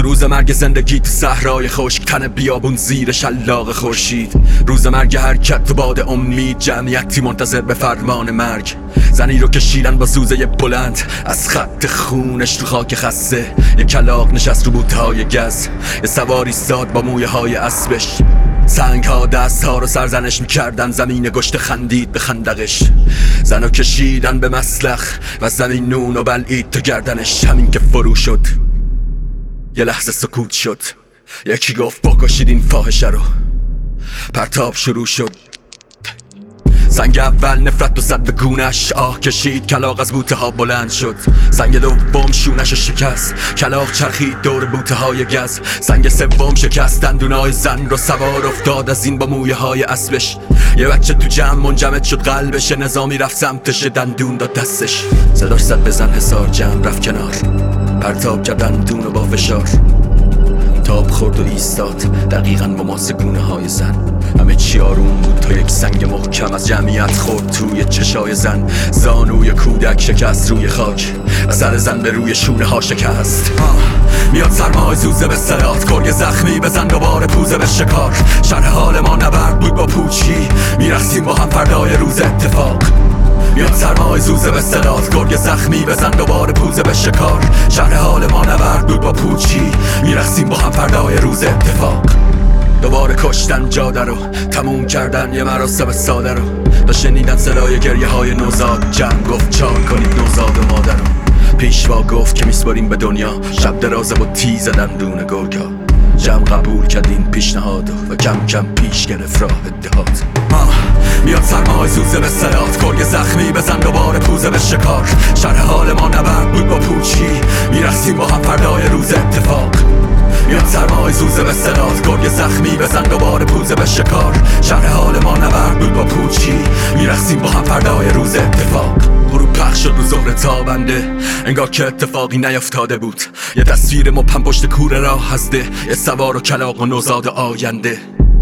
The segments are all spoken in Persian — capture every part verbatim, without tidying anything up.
تو روز مرگ زندگی تو صحرای خشک، تن بیابون زیر شلاق خورشید. روز مرگ حرکت تو باد امید، جمعیتی منتظر به فرمان مرگ. زنی رو کشیدن با سوزه بلند از خط خونش تو خاک خسته. یه کلاغ نشست رو بوتهای گز، یه سواری ساد با مویه های اسبش. سنگ ها دست ها رو سرزنش میکردن، زمین گشت خندید به خندقش. زنو کشیدن به مسلخ و زمین نون و بلعید تو گردنش. همین که فرو شد یه لحظه سکوت شد، یکی گفت بکشید این فاحشه رو. پرتاب شروع شد، سنگ اول نفرت و زد به گونش. آه کشید، کلاغ از بوته ها بلند شد. سنگ دوم شونش شکست، کلاغ چرخید دور بوته های گز. سنگ سوم شکست دندونای زن رو، سوار افتاد از این با مویه های اسبش. یه بچه تو جمع منجمد شد قلبش، نظامی رفت سمتش، دندون داد دستش. صداش زد بزن حصار، جمع رفت کنار، پرتاب کرد دندون رو با فشار. تاب خورد و ایستاد دقیقاً مماس گونه های زن. همه چی آروم بود تا یک سنگ محکم از جمعیت خورد توی چشای زن. زانوی کودک شکست روی خاک و سر زن به روی شونه ها شکست. میاد سرمای زوزه به صدات، گرگ زخمی بزن دوباره پوزه به شکار. شرح حال ما نبرد بود با پوچی، میرختیم با هم فردای روز اتفاق. میاد سرمای زوزه به صدات، گرگ زخمی بزن دوباره پوزه به شکار. شرح حال ما نبرد بود با پوچی، میرختیم با هم فردای روز اتفاق. دوباره کشتن جاده رو، تموم کردن یه مراسم ساده رو. تا شنیدن صدای گریه های نوزاد، جمع گفت چار کنید نوزاد و مادر رو. پیشوا گفت که میسپاریم به دنیا شب درازه با تیز دندون گرگا. جمع قبول کرد این پیشنهادو و کم کم پیش گرفت راه اتحاد. میاد سرمای زوزه به صدات، گرگ زخمی بزن دوباره پوزه به شکار. شرح حال ما نبرد بود با پوچی، میرختیم با هم فردای روز اتفاق. میاد سرمای زوزه به صدات، گرگ زخمی بزن دوباره پوزه به شکار. شرح حال ما نبرد بود با پوچی، میرختیم با هم فردای روز اتفاق. غروب پخش شد رو ظهر تابنده، انگار که اتفاقی نیفتاده بود. یه تصویر مبهم پشت کوره راه هسته، یه سوار و کلاغ و نوزاد آینده.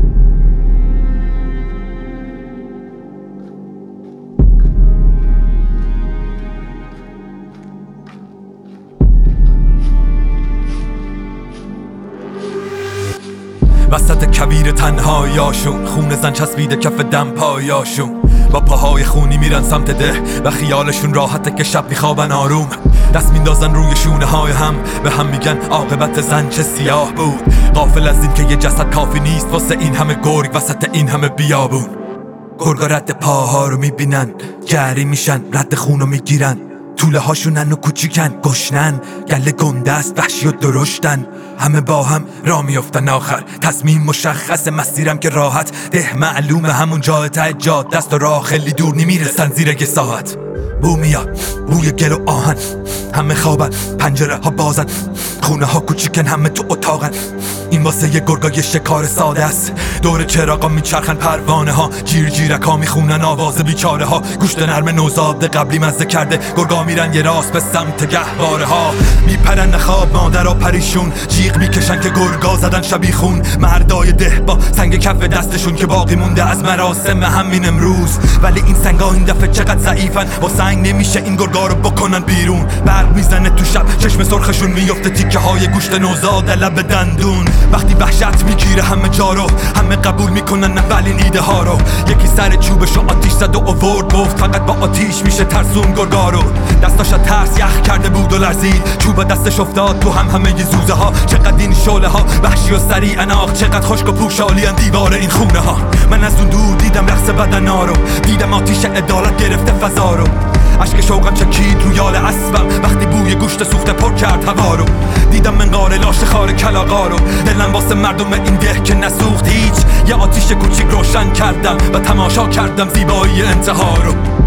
وسط کویر تنهاییاشون، خون زن چسبیده کف دم پایاشون. با پاهای خونی میرن سمت ده و خیالشون راحته که شب میخوابن آروم. دست میندازن روی شونه های هم، به هم میگن عاقبت زن چه سیاه بود. غافل از این که یه جسد کافی نیست واسه این همه گرگ وسط این همه بیابون. گرگا رد پاها رو میبینن، جری میشن، رد خون رو میگیرن. طوله هاشونن و کوچیکن، گشنن، گله گنده است، وحشی و درشتن. همه با هم را میفتن آخر، تصمیم مشخص، مسیرم که راحت. ده معلومه همون جای ته جاده است و راه خیلی دور نمیرسن زیر یه ساعت. بو میاد، بوی گل و آهن، همه خوابن، پنجره ها بازن، خونه ها کوچیکن، همه تو اتاقن. این واسه یه گرگا یه شکار ساده است. دور چراغا میچرخن پروانه ها، جیر جیرک ها میخونن آواز بیچاره ها. گوشت نرم نوزاد قبلی مزه کرده، گرگا میرن یه راست به سمت گهواره ها. میپرن خواب مادر و پریشون، جیغ میکشن که گرگا زدن شبیخون. مردای ده با سنگ کف دستشون که باقی مونده از مراسم همین امروز. ولی این سنگا این دفعه چقدر ضعیفن، با سنگ نمیشه این گرگا رو بکنن بیرون. برق میزنه تو شب، چشم سرخشون میفته تیکه های گوشت نوزاد لب دندون. وقتی وحشت میگیره همه جا رو، همه قبول میکنن اولین ایده ها رو. یکی سر چوبشو آتیش زد و آورد، گفت فقط با آتیش میشه ترسون گرگا رو. دستاش ترس یخ کرده بود و لرزید، چوب دستش افتاد تو هم همه ی زوزه ها. چقدر این شعله ها وحشی و سریع اناق، چقدر خشک و پوشالیان دیوار این خونه ها. من از اون دور دیدم رقص بدنا رو، دیدم آتیش عدالت گرفته فضا رو. اشک شوقم چکید روی یال اسبم وقتی بوی گوشت سوخته پر کرد هوا رو. دیدم منقار لاشه خار کلاغا رو، دلم واسه مردم این ده که نسوخت هیچ. یه آتیش کوچیک روشن کردم و تماشا کردم زیبایی انتها رو.